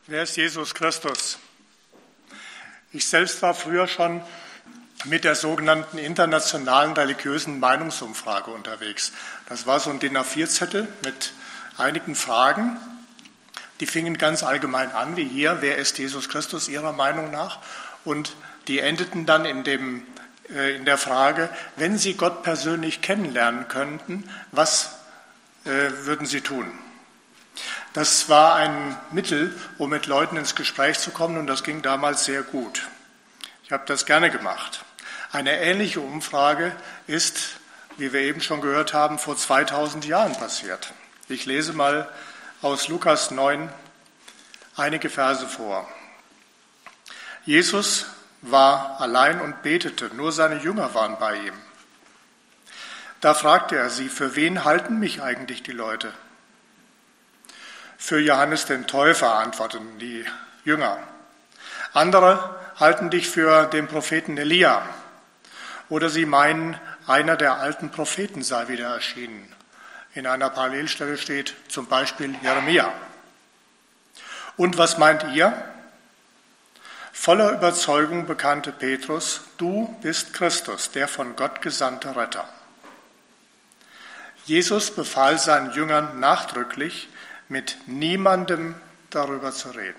Wer ist Jesus Christus? Ich selbst war früher schon mit der sogenannten internationalen religiösen Meinungsumfrage unterwegs. Das war so ein DIN A4-Zettel mit einigen Fragen. Die fingen ganz allgemein an, wie hier, wer ist Jesus Christus Ihrer Meinung nach? Und die endeten dann in der Frage, wenn Sie Gott persönlich kennenlernen könnten, was würden Sie tun? Das war ein Mittel, um mit Leuten ins Gespräch zu kommen, und das ging damals sehr gut. Ich habe das gerne gemacht. Eine ähnliche Umfrage ist, wie wir eben schon gehört haben, vor 2000 Jahren passiert. Ich lese mal aus Lukas 9 einige Verse vor. Jesus war allein und betete, nur seine Jünger waren bei ihm. Da fragte er sie, für wen halten mich eigentlich die Leute? Für Johannes den Täufer, antworteten die Jünger. Andere halten dich für den Propheten Elia. Oder sie meinen, einer der alten Propheten sei wieder erschienen. In einer Parallelstelle steht zum Beispiel Jeremia. Und was meint ihr? Voller Überzeugung bekannte Petrus, du bist Christus, der von Gott gesandte Retter. Jesus befahl seinen Jüngern nachdrücklich, mit niemandem darüber zu reden.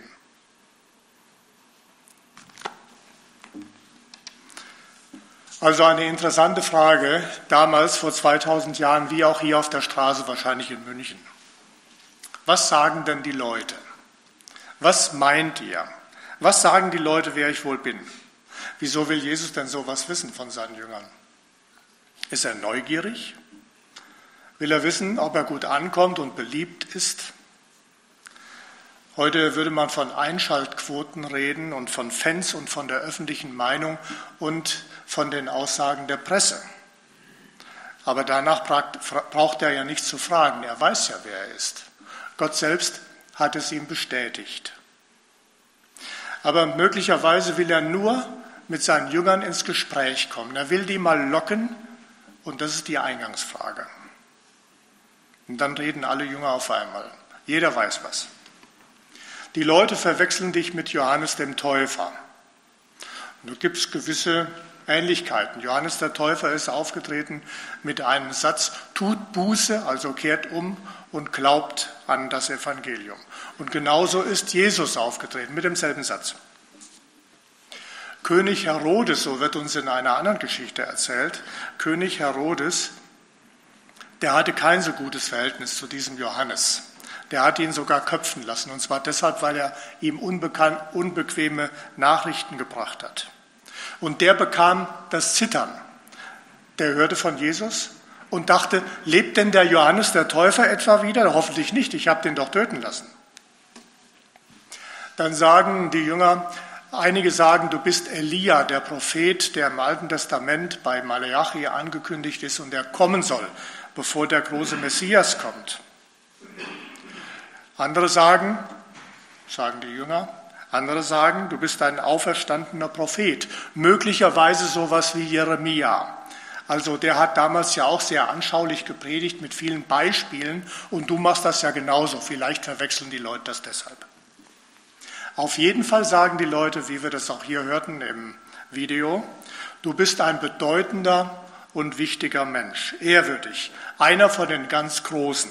Also eine interessante Frage, damals vor 2000 Jahren, wie auch hier auf der Straße, wahrscheinlich in München. Was sagen denn die Leute? Was meint ihr? Was sagen die Leute, wer ich wohl bin? Wieso will Jesus denn sowas wissen von seinen Jüngern? Ist er neugierig? Will er wissen, ob er gut ankommt und beliebt ist? Heute würde man von Einschaltquoten reden und von Fans und von der öffentlichen Meinung und von den Aussagen der Presse. Aber danach braucht er ja nicht zu fragen, er weiß ja, wer er ist. Gott selbst hat es ihm bestätigt. Aber möglicherweise will er nur mit seinen Jüngern ins Gespräch kommen. Er will die mal locken, und das ist die Eingangsfrage. Und dann reden alle Jünger auf einmal. Jeder weiß was. Die Leute verwechseln dich mit Johannes dem Täufer. Und da gibt es gewisse Ähnlichkeiten. Johannes der Täufer ist aufgetreten mit einem Satz, tut Buße, also kehrt um und glaubt an das Evangelium. Und genauso ist Jesus aufgetreten mit demselben Satz. König Herodes, so wird uns in einer anderen Geschichte erzählt, König Herodes, der hatte kein so gutes Verhältnis zu diesem Johannes. Der hat ihn sogar köpfen lassen, und zwar deshalb, weil er ihm unbequeme Nachrichten gebracht hat. Und der bekam das Zittern. Der hörte von Jesus und dachte, lebt denn der Johannes der Täufer etwa wieder? Hoffentlich nicht, ich habe den doch töten lassen. Dann sagen die Jünger, einige sagen, du bist Elia, der Prophet, der im Alten Testament bei Maleachi angekündigt ist und der kommen soll, bevor der große Messias kommt. Andere sagen die Jünger, andere sagen, du bist ein auferstandener Prophet, möglicherweise sowas wie Jeremia. Also der hat damals ja auch sehr anschaulich gepredigt mit vielen Beispielen, und du machst das ja genauso, vielleicht verwechseln die Leute das deshalb. Auf jeden Fall sagen die Leute, wie wir das auch hier hörten im Video, du bist ein bedeutender und wichtiger Mensch, ehrwürdig, einer von den ganz Großen.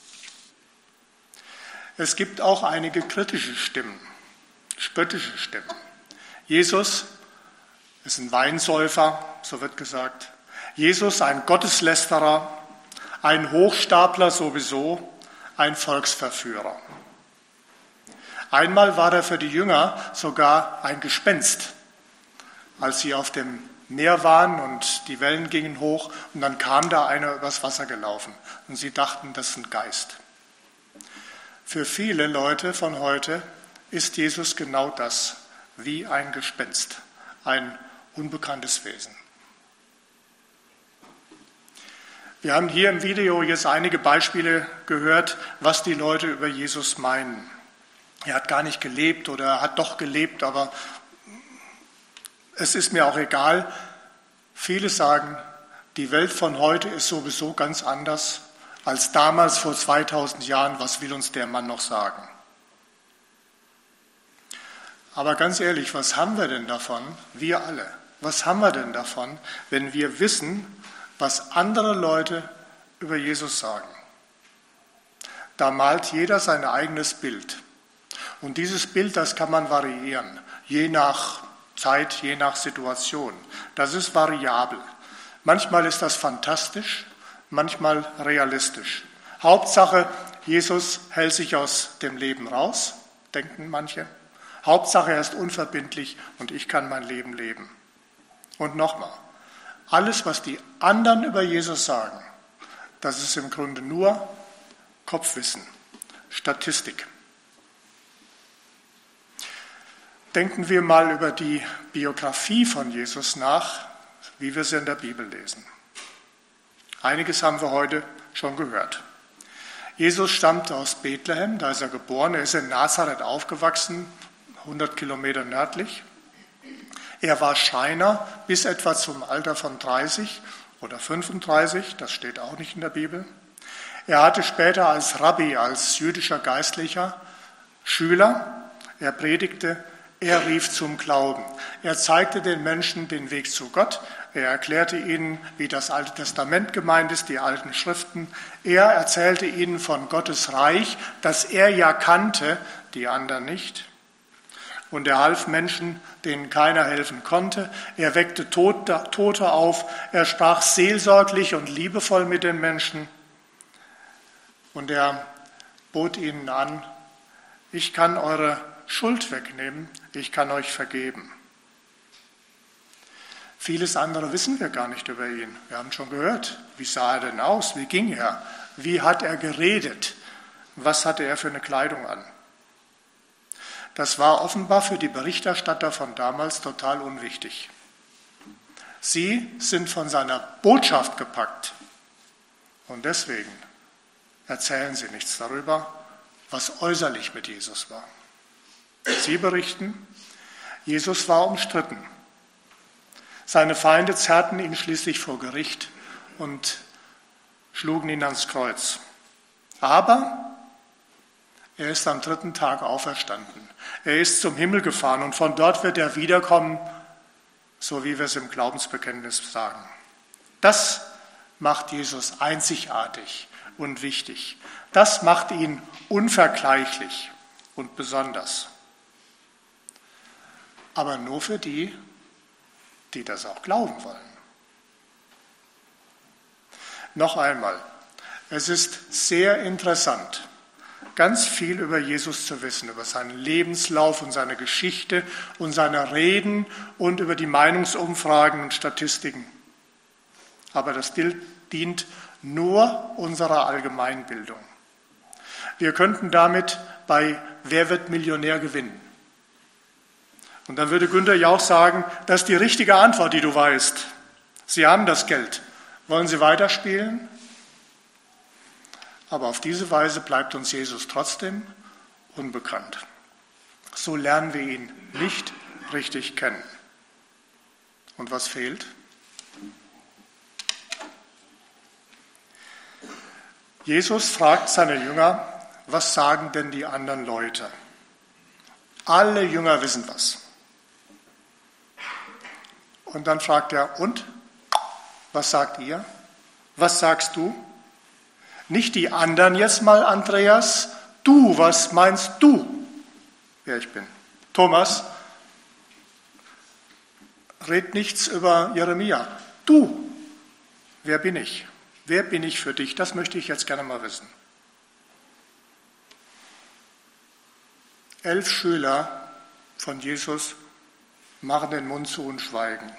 Es gibt auch einige kritische Stimmen, spöttische Stimmen. Jesus ist ein Weinsäufer, so wird gesagt. Jesus ein Gotteslästerer, ein Hochstapler sowieso, ein Volksverführer. Einmal war er für die Jünger sogar ein Gespenst, als sie auf dem Meer waren und die Wellen gingen hoch und dann kam da einer übers Wasser gelaufen und sie dachten, das ist ein Geist. Für viele Leute von heute ist Jesus genau das, wie ein Gespenst, ein unbekanntes Wesen. Wir haben hier im Video jetzt einige Beispiele gehört, was die Leute über Jesus meinen. Er hat gar nicht gelebt oder er hat doch gelebt, aber es ist mir auch egal. Viele sagen, die Welt von heute ist sowieso ganz anders als damals vor 2000 Jahren. Was will uns der Mann noch sagen? Aber ganz ehrlich, was haben wir denn davon, wir alle, was haben wir denn davon, wenn wir wissen, was andere Leute über Jesus sagen? Da malt jeder sein eigenes Bild. Und dieses Bild, das kann man variieren, je nach Zeit, je nach Situation. Das ist variabel. Manchmal ist das fantastisch, manchmal realistisch. Hauptsache, Jesus hält sich aus dem Leben raus, denken manche. Hauptsache, er ist unverbindlich und ich kann mein Leben leben. Und nochmal, alles, was die anderen über Jesus sagen, das ist im Grunde nur Kopfwissen, Statistik. Denken wir mal über die Biografie von Jesus nach, wie wir sie in der Bibel lesen. Einiges haben wir heute schon gehört. Jesus stammt aus Bethlehem, da ist er geboren. Er ist in Nazareth aufgewachsen, 100 Kilometer nördlich. Er war Schreiner bis etwa zum Alter von 30 oder 35, das steht auch nicht in der Bibel. Er hatte später als Rabbi, als jüdischer Geistlicher, Schüler. Er predigte, er rief zum Glauben. Er zeigte den Menschen den Weg zu Gott. Er erklärte ihnen, wie das Alte Testament gemeint ist, die alten Schriften. Er erzählte ihnen von Gottes Reich, das er ja kannte, die anderen nicht. Und er half Menschen, denen keiner helfen konnte. Er weckte Tote auf. Er sprach seelsorglich und liebevoll mit den Menschen. Und er bot ihnen an, ich kann eure Schuld wegnehmen, ich kann euch vergeben. Vieles andere wissen wir gar nicht über ihn. Wir haben schon gehört, wie sah er denn aus, wie ging er, wie hat er geredet, was hatte er für eine Kleidung an. Das war offenbar für die Berichterstatter von damals total unwichtig. Sie sind von seiner Botschaft gepackt und deswegen erzählen sie nichts darüber, was äußerlich mit Jesus war. Sie berichten, Jesus war umstritten. Seine Feinde zerrten ihn schließlich vor Gericht und schlugen ihn ans Kreuz. Aber er ist am 3. Tag auferstanden. Er ist zum Himmel gefahren und von dort wird er wiederkommen, so wie wir es im Glaubensbekenntnis sagen. Das macht Jesus einzigartig und wichtig. Das macht ihn unvergleichlich und besonders. Aber nur für die, die das auch glauben wollen. Noch einmal, es ist sehr interessant, ganz viel über Jesus zu wissen, über seinen Lebenslauf und seine Geschichte und seine Reden und über die Meinungsumfragen und Statistiken. Aber das dient nur unserer Allgemeinbildung. Wir könnten damit bei Wer wird Millionär gewinnen? Und dann würde Günther Jauch sagen, das ist die richtige Antwort, die du weißt. Sie haben das Geld. Wollen Sie weiterspielen? Aber auf diese Weise bleibt uns Jesus trotzdem unbekannt. So lernen wir ihn nicht richtig kennen. Und was fehlt? Jesus fragt seine Jünger, was sagen denn die anderen Leute? Alle Jünger wissen was. Und dann fragt er, und? Was sagt ihr? Was sagst du? Nicht die anderen jetzt mal, Andreas. Du, was meinst du, wer ich bin? Thomas, red nichts über Jeremia. Du, wer bin ich? Wer bin ich für dich? Das möchte ich jetzt gerne mal wissen. 11 Schüler von Jesus machen den Mund zu und schweigen.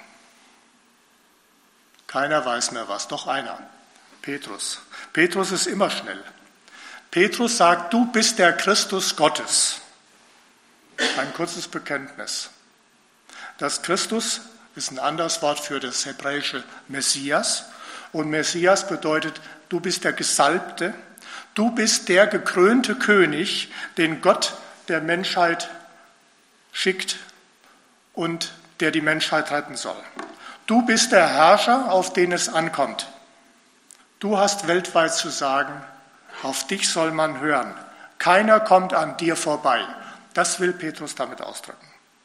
Keiner weiß mehr was, doch einer, Petrus. Petrus ist immer schnell. Petrus sagt, du bist der Christus Gottes. Ein kurzes Bekenntnis. Das Christus ist ein anderes Wort für das hebräische Messias. Und Messias bedeutet, du bist der Gesalbte, du bist der gekrönte König, den Gott der Menschheit schickt und der die Menschheit retten soll. Du bist der Herrscher, auf den es ankommt. Du hast weltweit zu sagen, auf dich soll man hören. Keiner kommt an dir vorbei. Das will Petrus damit ausdrücken.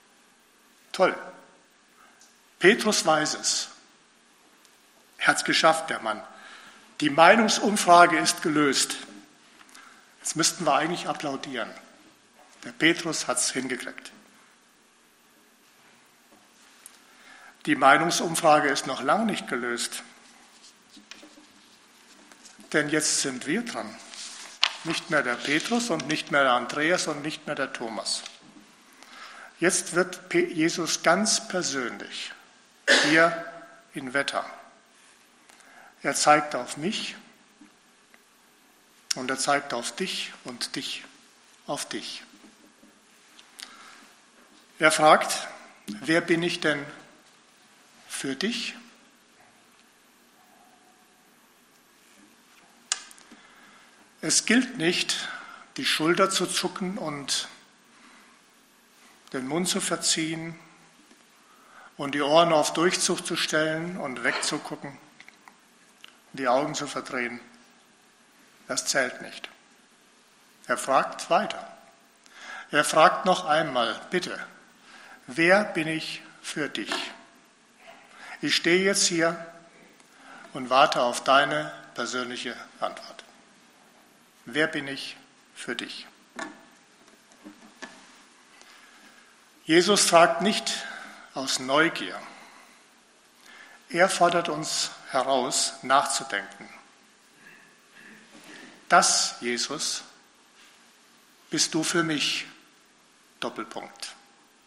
Toll. Petrus weiß es. Er hat es geschafft, der Mann. Die Meinungsumfrage ist gelöst. Jetzt müssten wir eigentlich applaudieren. Der Petrus hat es hingekriegt. Die Meinungsumfrage ist noch lange nicht gelöst. Denn jetzt sind wir dran. Nicht mehr der Petrus und nicht mehr der Andreas und nicht mehr der Thomas. Jetzt wird Jesus ganz persönlich hier in Wetter. Er zeigt auf mich und er zeigt auf dich und dich auf dich. Er fragt, wer bin ich denn für dich? Es gilt nicht, die Schulter zu zucken und den Mund zu verziehen und die Ohren auf Durchzug zu stellen und wegzugucken, die Augen zu verdrehen. Das zählt nicht. Er fragt weiter. Er fragt noch einmal, bitte, wer bin ich für dich? Ich stehe jetzt hier und warte auf deine persönliche Antwort. Wer bin ich für dich? Jesus fragt nicht aus Neugier. Er fordert uns heraus, nachzudenken. Das, Jesus, bist du für mich. Doppelpunkt.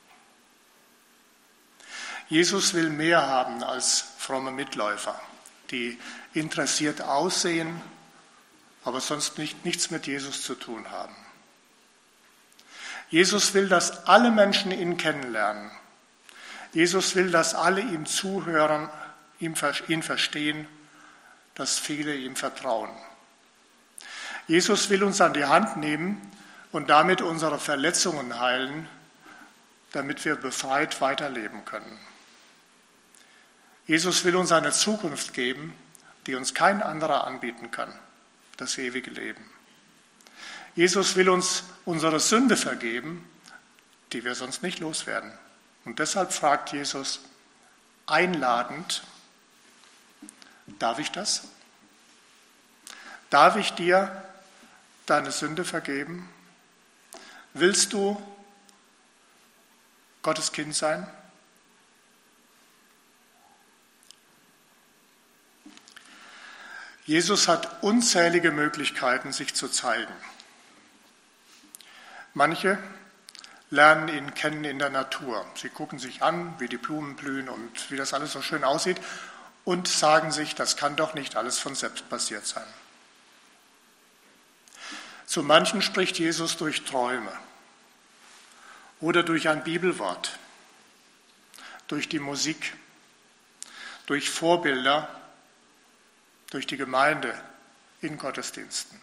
Jesus will mehr haben als fromme Mitläufer, die interessiert aussehen, aber sonst nichts mit Jesus zu tun haben. Jesus will, dass alle Menschen ihn kennenlernen. Jesus will, dass alle ihm zuhören, ihn verstehen, dass viele ihm vertrauen. Jesus will uns an die Hand nehmen und damit unsere Verletzungen heilen, damit wir befreit weiterleben können. Jesus will uns eine Zukunft geben, die uns kein anderer anbieten kann, das ewige Leben. Jesus will uns unsere Sünde vergeben, die wir sonst nicht loswerden. Und deshalb fragt Jesus einladend, darf ich das? Darf ich dir deine Sünde vergeben? Willst du Gottes Kind sein? Jesus hat unzählige Möglichkeiten, sich zu zeigen. Manche lernen ihn kennen in der Natur. Sie gucken sich an, wie die Blumen blühen und wie das alles so schön aussieht und sagen sich, das kann doch nicht alles von selbst passiert sein. Zu manchen spricht Jesus durch Träume oder durch ein Bibelwort, durch die Musik, durch Vorbilder, durch die Gemeinde in Gottesdiensten.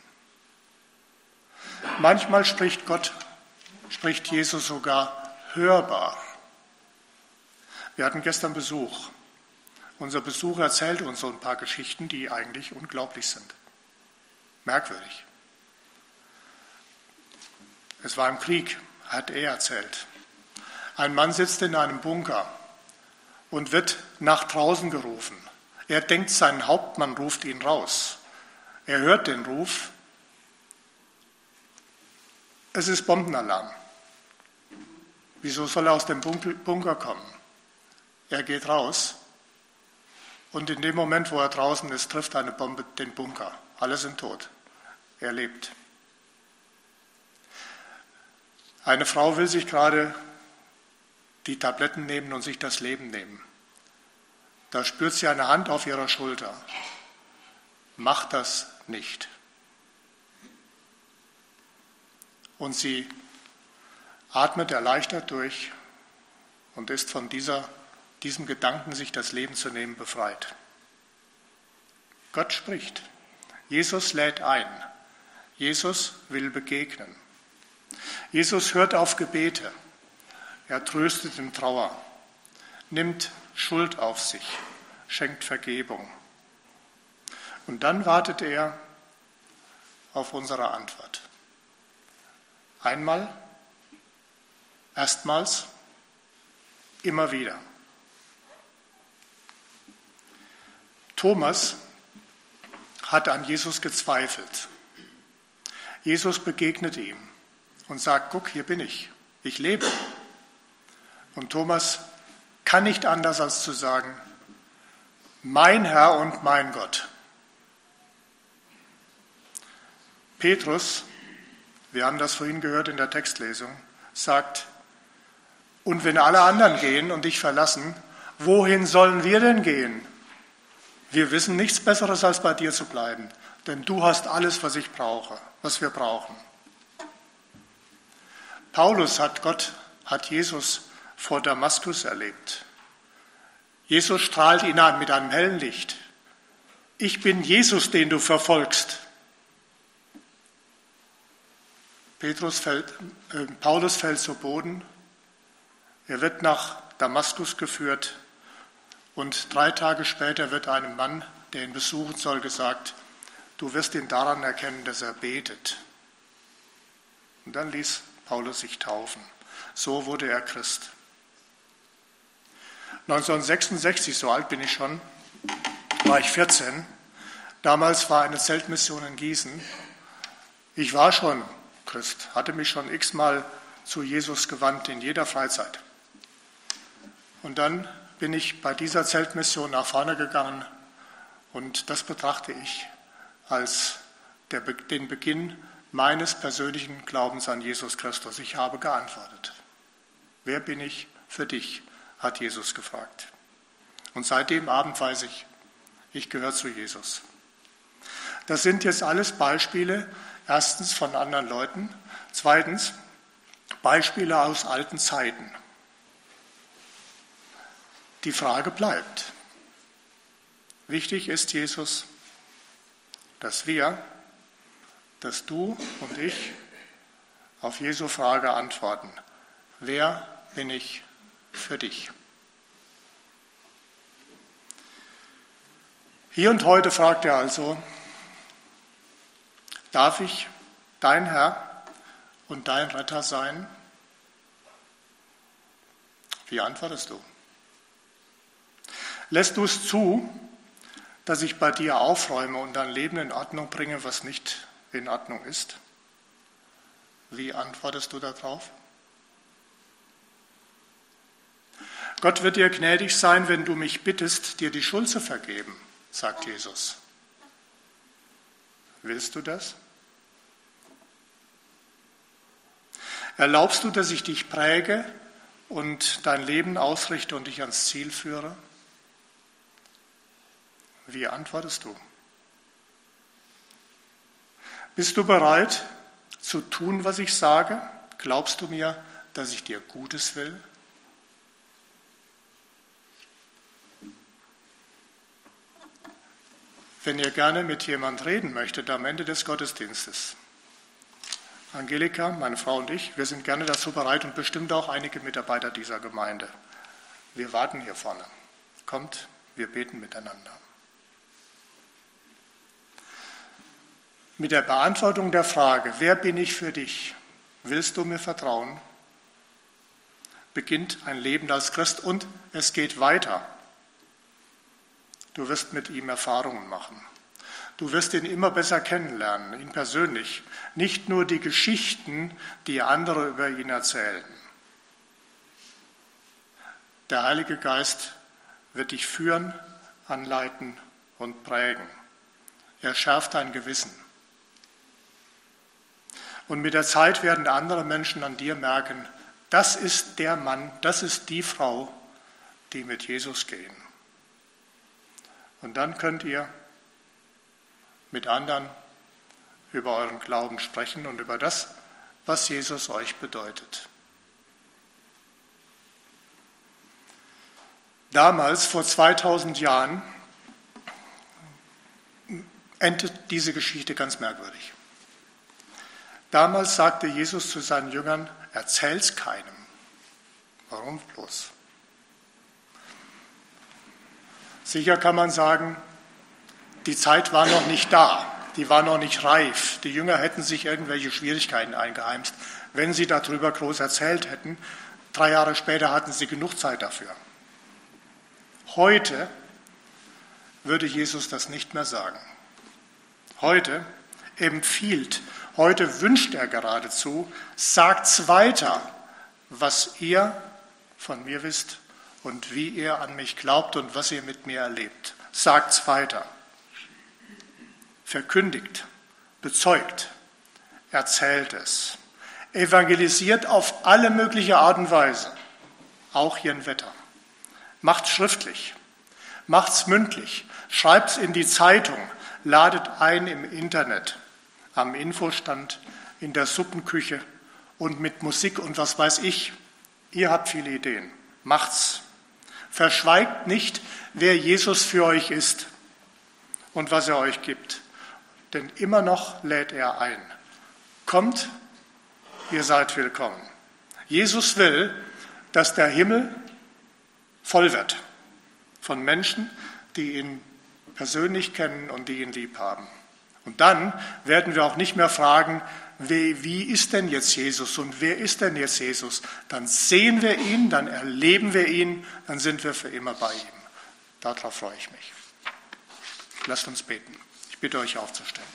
Manchmal spricht Jesus sogar hörbar. Wir hatten gestern Besuch. Unser Besucher erzählt uns so ein paar Geschichten, die eigentlich unglaublich sind. Merkwürdig. Es war im Krieg, hat er erzählt. Ein Mann sitzt in einem Bunker und wird nach draußen gerufen. Er denkt, sein Hauptmann ruft ihn raus. Er hört den Ruf. Es ist Bombenalarm. Wieso soll er aus dem Bunker kommen? Er geht raus und in dem Moment, wo er draußen ist, trifft eine Bombe den Bunker. Alle sind tot. Er lebt. Eine Frau will sich gerade die Tabletten nehmen und sich das Leben nehmen. Da spürt sie eine Hand auf ihrer Schulter. Mach das nicht. Und sie atmet erleichtert durch und ist von diesem Gedanken, sich das Leben zu nehmen, befreit. Gott spricht. Jesus lädt ein. Jesus will begegnen. Jesus hört auf Gebete. Er tröstet in Trauer, nimmt Schuld auf sich, schenkt Vergebung. Und dann wartet er auf unsere Antwort. Erstmals immer wieder. Thomas hat an Jesus gezweifelt. Jesus begegnet ihm und sagt, guck, hier bin ich lebe. Und Thomas kann nicht anders als zu sagen, mein Herr und mein Gott. Petrus, wir haben das vorhin gehört in der Textlesung, sagt, und wenn alle anderen gehen und dich verlassen, wohin sollen wir denn gehen? Wir wissen nichts Besseres, als bei dir zu bleiben, denn du hast alles, was wir brauchen. Paulus hat Jesus vor Damaskus erlebt. Jesus strahlt ihn an mit einem hellen Licht. Ich bin Jesus, den du verfolgst. Paulus fällt zu Boden. Er wird nach Damaskus geführt und 3 Tage später wird einem Mann, der ihn besuchen soll, gesagt, du wirst ihn daran erkennen, dass er betet. Und dann ließ Paulus sich taufen. So wurde er Christ. 1966, so alt bin ich schon, war ich 14. Damals war eine Zeltmission in Gießen. Ich war schon Christ, hatte mich schon x-mal zu Jesus gewandt in jeder Freizeit. Und dann bin ich bei dieser Zeltmission nach vorne gegangen und das betrachte ich als den Beginn meines persönlichen Glaubens an Jesus Christus. Ich habe geantwortet. Wer bin ich für dich? Hat Jesus gefragt. Und seit dem Abend weiß ich gehöre zu Jesus. Das sind jetzt alles Beispiele, erstens von anderen Leuten, zweitens Beispiele aus alten Zeiten. Die Frage bleibt. Wichtig ist, Jesus, dass du und ich auf Jesu Frage antworten. Wer bin ich für dich? Hier und heute fragt er also, darf ich dein Herr und dein Retter sein? Wie antwortest du? Lässt du es zu, dass ich bei dir aufräume und dein Leben in Ordnung bringe, was nicht in Ordnung ist? Wie antwortest du darauf? Gott wird dir gnädig sein, wenn du mich bittest, dir die Schuld zu vergeben, sagt Jesus. Willst du das? Erlaubst du, dass ich dich präge und dein Leben ausrichte und dich ans Ziel führe? Wie antwortest du? Bist du bereit zu tun, was ich sage? Glaubst du mir, dass ich dir Gutes will? Wenn ihr gerne mit jemand reden möchtet am Ende des Gottesdienstes, Angelika, meine Frau und ich, wir sind gerne dazu bereit und bestimmt auch einige Mitarbeiter dieser Gemeinde. Wir warten hier vorne. Kommt, wir beten miteinander. Mit der Beantwortung der Frage, wer bin ich für dich? Willst du mir vertrauen? Beginnt ein Leben als Christ und es geht weiter. Du wirst mit ihm Erfahrungen machen. Du wirst ihn immer besser kennenlernen, ihn persönlich. Nicht nur die Geschichten, die andere über ihn erzählen. Der Heilige Geist wird dich führen, anleiten und prägen. Er schärft dein Gewissen. Und mit der Zeit werden andere Menschen an dir merken, das ist der Mann, das ist die Frau, die mit Jesus gehen. Und dann könnt ihr mit anderen über euren Glauben sprechen und über das, was Jesus euch bedeutet. Damals, vor 2000 Jahren, endet diese Geschichte ganz merkwürdig. Damals sagte Jesus zu seinen Jüngern, erzähl's keinem. Warum bloß? Sicher kann man sagen, die Zeit war noch nicht da, die war noch nicht reif. Die Jünger hätten sich irgendwelche Schwierigkeiten eingeheimst, wenn sie darüber groß erzählt hätten. 3 Jahre später hatten sie genug Zeit dafür. Heute würde Jesus das nicht mehr sagen. Heute empfiehlt, heute wünscht er geradezu, sagt's weiter, was ihr von mir wisst und wie ihr an mich glaubt und was ihr mit mir erlebt. Sagt's weiter. Verkündigt, bezeugt, erzählt es. Evangelisiert auf alle mögliche Art und Weise, auch hier in Wetter. Macht's schriftlich, macht's mündlich, schreibt's in die Zeitung, ladet ein im Internet, am Infostand, in der Suppenküche und mit Musik und was weiß ich. Ihr habt viele Ideen. Macht's. Verschweigt nicht, wer Jesus für euch ist und was er euch gibt. Denn immer noch lädt er ein. Kommt, ihr seid willkommen. Jesus will, dass der Himmel voll wird von Menschen, die ihn persönlich kennen und die ihn lieb haben. Und dann werden wir auch nicht mehr fragen, wie ist denn jetzt Jesus und wer ist denn jetzt Jesus? Dann sehen wir ihn, dann erleben wir ihn, dann sind wir für immer bei ihm. Darauf freue ich mich. Lasst uns beten. Ich bitte euch aufzustehen.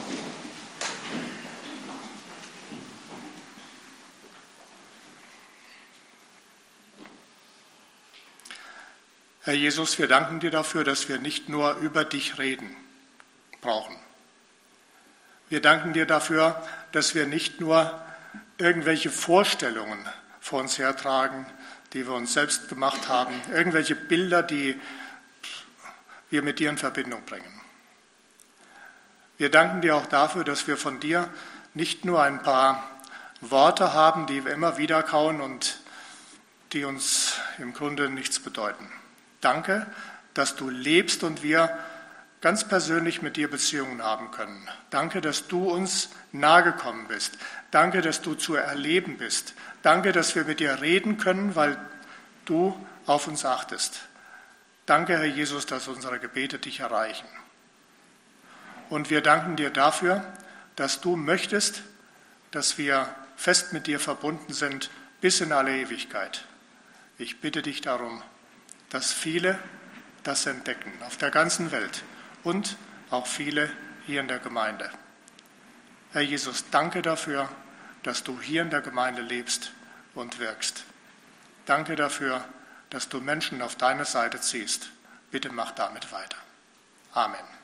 Herr Jesus, wir danken dir dafür, dass wir nicht nur über dich reden brauchen. Wir danken dir dafür, dass wir nicht nur irgendwelche Vorstellungen vor uns hertragen, die wir uns selbst gemacht haben, irgendwelche Bilder, die wir mit dir in Verbindung bringen. Wir danken dir auch dafür, dass wir von dir nicht nur ein paar Worte haben, die wir immer wieder kauen und die uns im Grunde nichts bedeuten. Danke, dass du lebst und wir ganz persönlich mit dir Beziehungen haben können. Danke, dass du uns nahegekommen bist. Danke, dass du zu erleben bist. Danke, dass wir mit dir reden können, weil du auf uns achtest. Danke, Herr Jesus, dass unsere Gebete dich erreichen. Und wir danken dir dafür, dass du möchtest, dass wir fest mit dir verbunden sind bis in alle Ewigkeit. Ich bitte dich darum, dass viele das entdecken auf der ganzen Welt und auch viele hier in der Gemeinde. Herr Jesus, danke dafür, dass du hier in der Gemeinde lebst und wirkst. Danke dafür, dass du Menschen auf deine Seite ziehst. Bitte mach damit weiter. Amen.